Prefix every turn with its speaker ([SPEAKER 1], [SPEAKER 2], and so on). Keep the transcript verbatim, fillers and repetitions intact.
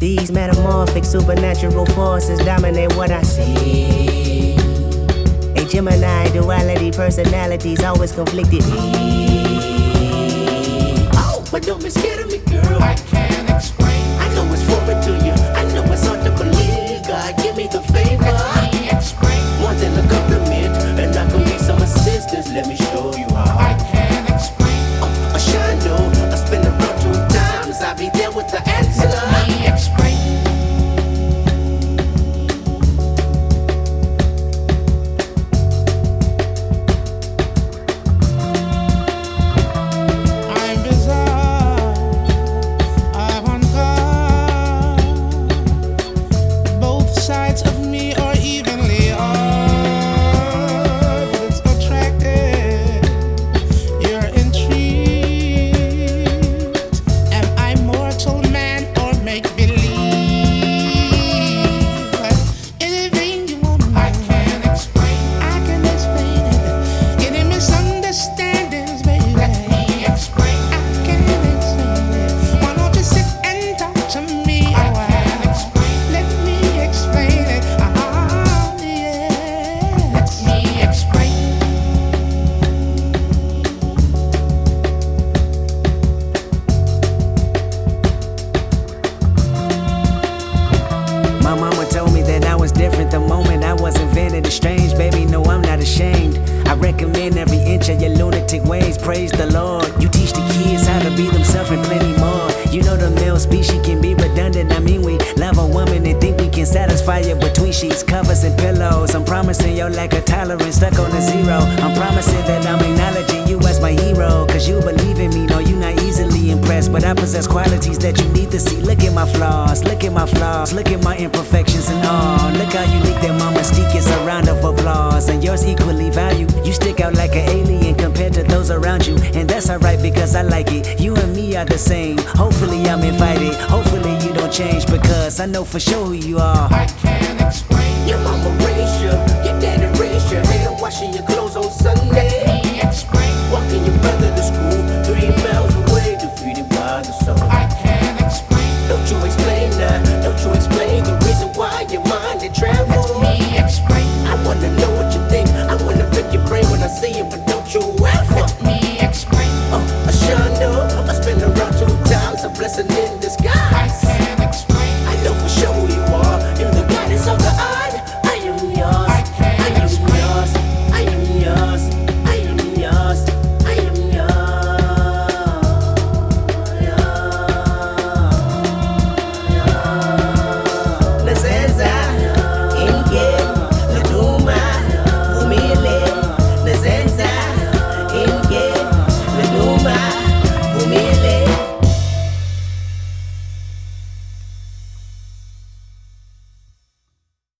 [SPEAKER 1] These metamorphic supernatural forces dominate what I see. A Gemini duality, personalities always conflicted. Oh, but don't be scared of me, girl.
[SPEAKER 2] I can't explain.
[SPEAKER 1] I know it's foreign to you. I know it's hard to believe. God, give me the favor.
[SPEAKER 2] Let me explain.
[SPEAKER 1] More than a compliment, and I can be some assistance. Let me show you how.
[SPEAKER 2] I can't explain.
[SPEAKER 1] Uh, a shine, I spin around two times. I'll be there with the answer.
[SPEAKER 2] Let me explain. I'm bizarre. I've uncovered both sides of me are evenly odd, but it's attractive. You're intrigued. Am I mortal man or make believe? Anything you want, I can't explain. I can explain it. Any misunderstandings, baby? Let me explain. I can't explain it. Why don't you sit and talk to me? I can't explain. Let me explain it. Ah, yeah. Let me explain.
[SPEAKER 1] My mama told me that I was different the moment I was invented. It's strange, baby, no, I'm not ashamed. I recommend every inch of your lunatic ways. Praise the Lord. You teach the kids how to be themselves and plenty more. You know the male species can be redundant. I mean, we love a woman and think we can satisfy you between sheets, covers, and pillows. I'm promising your lack of tolerance stuck on a zero. I'm promising that I'm acknowledging you as my hero. Cause you believe in me, no, you not easily impressed. But I possess qualities that you need to see. Look at my flaws, look at my flaws, look at my imperfections and all. Look how unique that my mystique is. A round of applause, and yours equally valued. You stick out like an alien compared to those around you, and that's alright because I like it. You and me are the same. Hopefully I'm invited. Hopefully you don't change because I know for sure who you are.
[SPEAKER 2] I can't explain.
[SPEAKER 1] Your mama raised